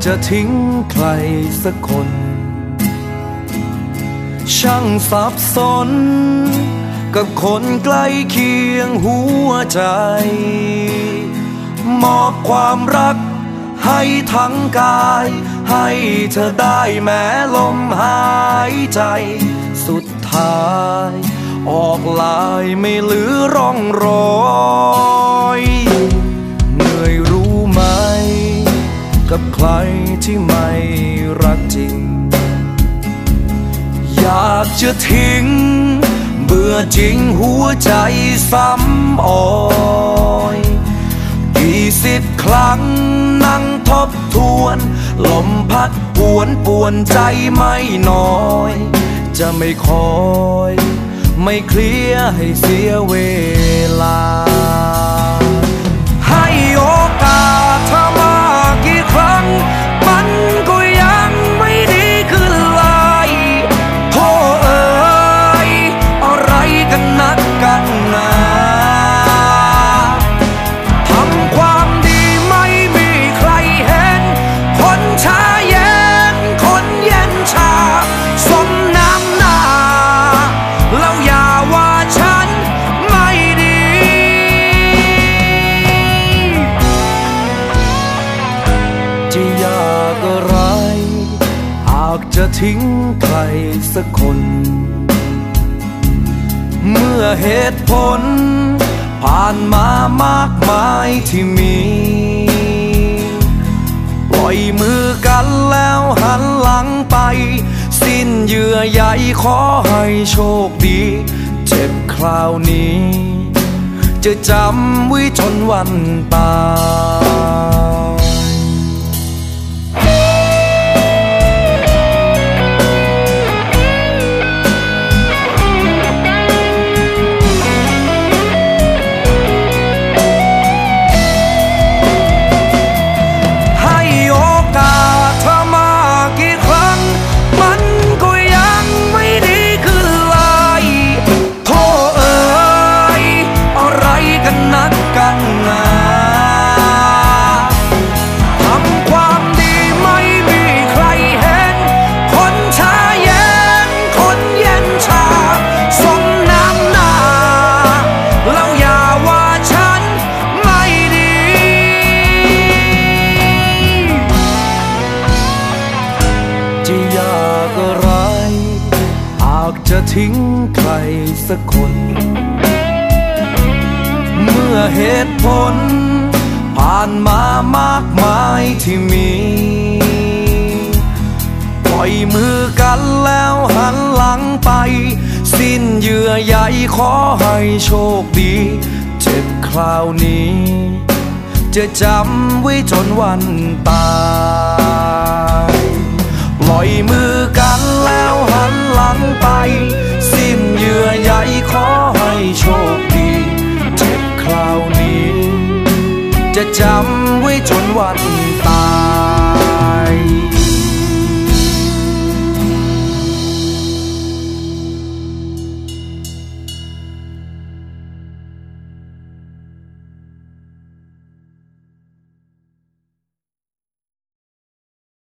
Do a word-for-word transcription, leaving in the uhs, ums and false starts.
จะทิ้งใครสักคนช่างสับสนกับคนใกล้เคียงหัวใจมอบความรักให้ทั้งกายให้เธอได้แม้ลมหายใจสุดท้ายออกลายไม่เหลือร่องรอยเหนื่อยรู้ไหมกับใครที่ไม่รักจริงอยากจะทิ้งเบื่อจริงหัวใจซ้ำอ่อยกี่สิบครั้งนั่งทบทวนลมพัดปวนป่วนใจไม่น้อยจะไม่คอยไม่เคลียร์ให้เสียเวลาให้โอกาสเธอมากี่ครั้งมันก็ยังไม่ดีขึ้นเลยโธ่เอ๋ยอะไรกันนักกันหนาทำความดีไม่มีใครเห็นคนช้าเย็นคนเย็นชาสมน้ำหน้าแล้วอย่าว่าฉันไม่ดีจะอยากอะไรหากจะทิ้งใครสักคนเมื่อเหตุผลผ่านมามากมายที่มีปล่อยมือกันแล้วหันหลังไปสิ้นเยื่อใยขอให้โชคดีเจ็บคราวนี้จะจำไว้จนวันตายจะทิ้งใครสักคนเมื่อเหตุผลผ่านมามากมายที่มีปล่อยมือกันแล้วหันหลังไปสิ้นเยื่อใยขอให้โชคดีเจ็บคราวนี้จะจำไว้จนวันตายปล่อยมือกันแล้วหันหลังไปสิ้นเยื่อใยขอให้โชคดีเจ็บคราวนี้จะจำไว้จนวันตาย